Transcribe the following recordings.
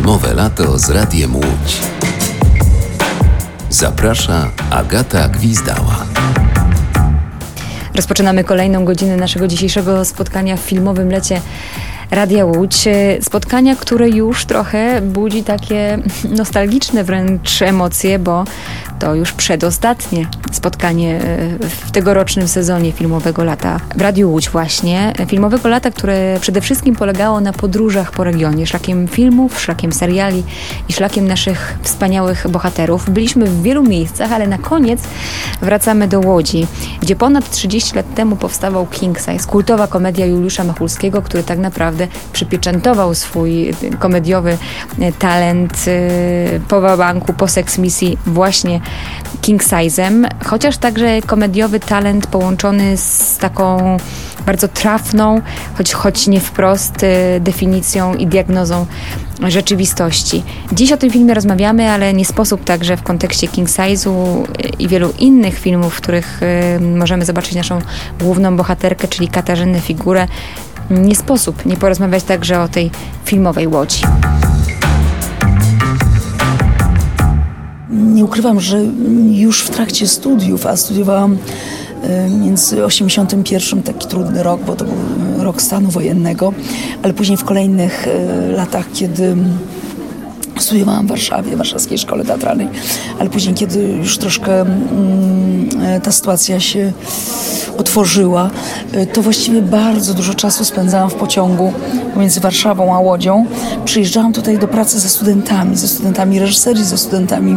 Filmowe lato z Radiem Łódź. Zaprasza Agata Gwizdała. Rozpoczynamy kolejną godzinę naszego dzisiejszego spotkania w filmowym lecie Radia Łódź. Spotkania, które już trochę budzi takie nostalgiczne wręcz emocje, bo to już przedostatnie spotkanie w tegorocznym sezonie filmowego lata w Radiu Łódź właśnie. Filmowego lata, które przede wszystkim polegało na podróżach po regionie, szlakiem filmów, szlakiem seriali i szlakiem naszych wspaniałych bohaterów. Byliśmy w wielu miejscach, ale na koniec wracamy do Łodzi, gdzie ponad 30 lat temu powstawał King Size, kultowa komedia Juliusza Machulskiego, który tak naprawdę przypieczętował swój komediowy talent po wabanku, po seksmisji właśnie King Size'em, chociaż także komediowy talent połączony z taką bardzo trafną, choć nie wprost, definicją i diagnozą rzeczywistości. Dziś o tym filmie rozmawiamy, ale nie sposób także w kontekście King Size'u i wielu innych filmów, w których możemy zobaczyć naszą główną bohaterkę, czyli Katarzynę Figurę, nie sposób nie porozmawiać także o tej filmowej Łodzi. Nie ukrywam, że już w trakcie studiów, a studiowałam między 81, taki trudny rok, bo to był rok stanu wojennego, ale później w kolejnych latach, kiedy studiowałam w Warszawie, w Warszawskiej Szkole Teatralnej, ale później, kiedy już troszkę ta sytuacja się otworzyła, to właściwie bardzo dużo czasu spędzałam w pociągu pomiędzy Warszawą a Łodzią. Przyjeżdżałam tutaj do pracy ze studentami reżyserii, ze studentami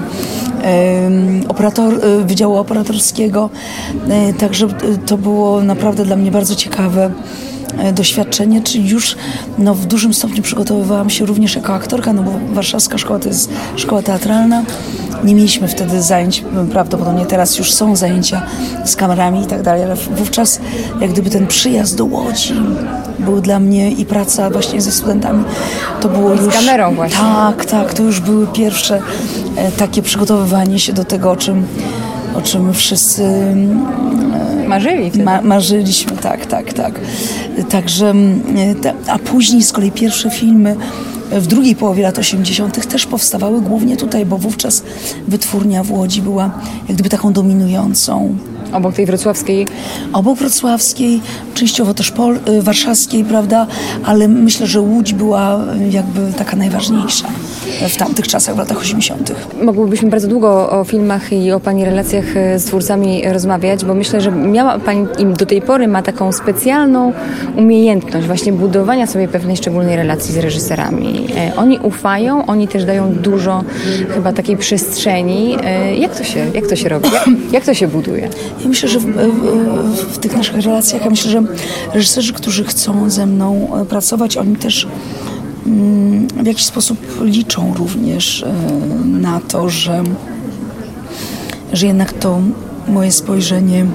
Wydziału Operatorskiego. Także to było naprawdę dla mnie bardzo ciekawe doświadczenie, czyli już w dużym stopniu przygotowywałam się również jako aktorka, bo warszawska szkoła to jest szkoła teatralna. Nie mieliśmy wtedy zajęć, prawdopodobnie teraz już są zajęcia z kamerami i tak dalej, ale wówczas jak gdyby ten przyjazd do Łodzi był dla mnie i praca właśnie ze studentami, to było już... Z kamerą właśnie. Tak, to już były pierwsze takie przygotowywanie się do tego, o czym wszyscy marzyli wtedy. Marzyliśmy, tak. Także, a później z kolei pierwsze filmy w drugiej połowie lat 80. też powstawały głównie tutaj, bo wówczas wytwórnia w Łodzi była jak gdyby taką dominującą. Obok tej wrocławskiej? Obok wrocławskiej, częściowo też warszawskiej, prawda? Ale myślę, że Łódź była jakby taka najważniejsza w tamtych czasach, w latach 80. Mogłybyśmy bardzo długo o filmach i o Pani relacjach z twórcami rozmawiać, bo myślę, że miała Pani i do tej pory ma taką specjalną umiejętność właśnie budowania sobie pewnej szczególnej relacji z reżyserami. Oni ufają, oni też dają dużo chyba takiej przestrzeni. Jak to się robi? Jak to się buduje? Ja myślę, że w tych naszych relacjach, myślę, że reżyserzy, którzy chcą ze mną pracować, oni też w jakiś sposób liczą również na to, że jednak to moje spojrzenie,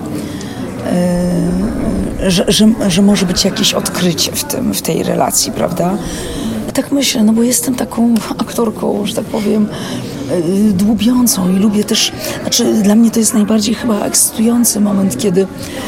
że może być jakieś odkrycie w tej relacji, prawda? Ja tak myślę, bo jestem taką aktorką, że tak powiem, dłubiącą i lubię też, dla mnie to jest najbardziej chyba ekscytujący moment, kiedy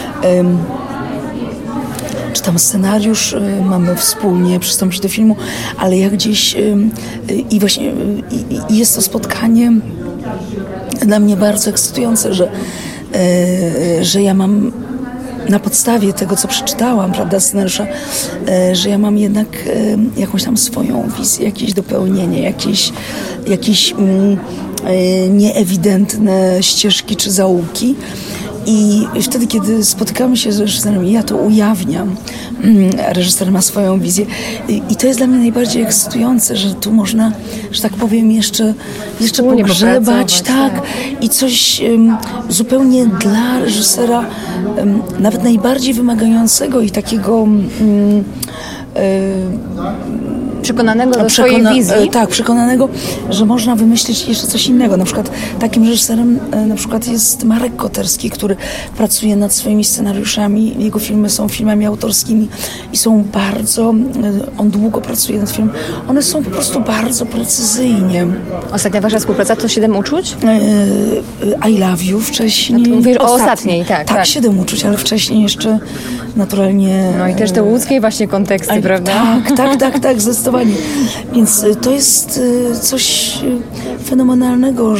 czytam scenariusz, mamy wspólnie przystąpić do filmu, ale jak gdzieś i właśnie jest to spotkanie dla mnie bardzo ekscytujące, że ja mam na podstawie tego, co przeczytałam, prawda, scenariusza, że ja mam jednak jakąś tam swoją wizję, jakieś dopełnienie, jakieś nieewidentne ścieżki czy zaułki. I wtedy, kiedy spotykamy się z reżyserem, ja to ujawniam. Reżyser ma swoją wizję. I to jest dla mnie najbardziej ekscytujące, że tu można, że tak powiem, jeszcze pogrzebać, tak. I coś zupełnie dla reżysera, nawet najbardziej wymagającego i takiego przekonanego do swojej wizji. Tak, przekonanego, że można wymyślić jeszcze coś innego. Na przykład takim reżyserem jest Marek Koterski, który pracuje nad swoimi scenariuszami. Jego filmy są filmami autorskimi i są bardzo, on długo pracuje nad filmem. One są po prostu bardzo precyzyjnie. Ostatnia wasza współpraca to 7 uczuć? I Love You wcześniej. No mówisz o ostatniej, tak. Tak, 7 uczuć, ale wcześniej jeszcze naturalnie... No i też te łódzkie właśnie konteksty, prawda? Tak, zdecydowanie. zdecydowanie. Więc to jest coś fenomenalnego,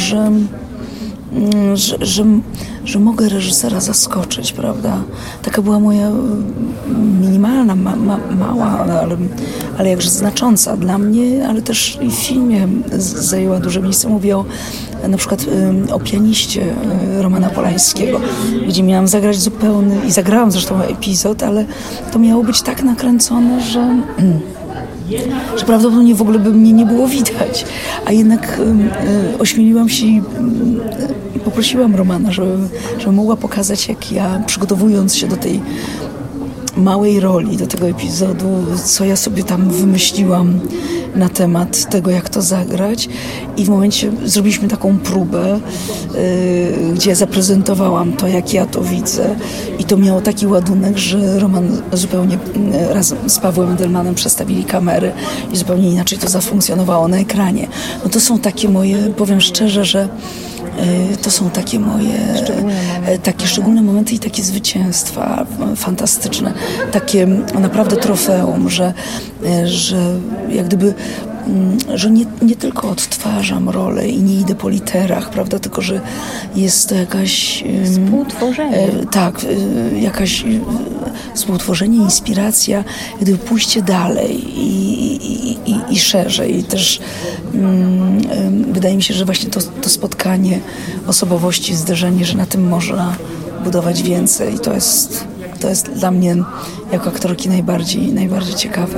że mogę reżysera zaskoczyć, prawda? Taka była moja minimalna, mała, ale jakże znacząca dla mnie, ale też i w filmie zajęła duże miejsce. Mówię na przykład o pianiście Romana Polańskiego, gdzie miałam zagrać zupełny, i zagrałam zresztą epizod, ale to miało być tak nakręcone, że prawdopodobnie w ogóle by mnie nie było widać. A jednak ośmieliłam się i poprosiłam Romana, żeby mogła pokazać, jak ja, przygotowując się do tej małej roli, do tego epizodu, co ja sobie tam wymyśliłam na temat tego, jak to zagrać. I w momencie zrobiliśmy taką próbę, gdzie zaprezentowałam to, jak ja to widzę. I to miało taki ładunek, że Roman zupełnie razem z Pawłem Edelmanem przestawili kamery i zupełnie inaczej to zafunkcjonowało na ekranie. No to są takie moje, powiem szczerze, że to są takie moje takie szczególne momenty i takie zwycięstwa fantastyczne. Takie naprawdę trofeum, że jak gdyby że nie tylko odtwarzam rolę i nie idę po literach, prawda, tylko że jest to jakaś współtworzenie. Tak, jakaś współtworzenie, inspiracja, gdyby pójście dalej i szerzej. I też wydaje mi się, że właśnie to spotkanie osobowości, zderzenie, że na tym można budować więcej. I to jest dla mnie jako aktorki najbardziej ciekawe.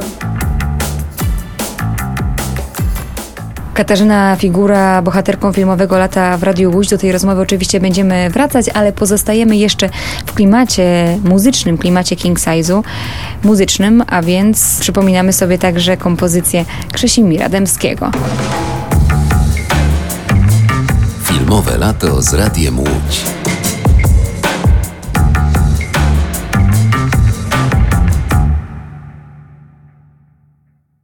Katarzyna Figura, bohaterką filmowego Lata w Radiu Łódź. Do tej rozmowy oczywiście będziemy wracać, ale pozostajemy jeszcze w klimacie muzycznym, klimacie King Size'u muzycznym, a więc przypominamy sobie także kompozycję Krzesimira Dębskiego. Filmowe lato z Radiem Łódź.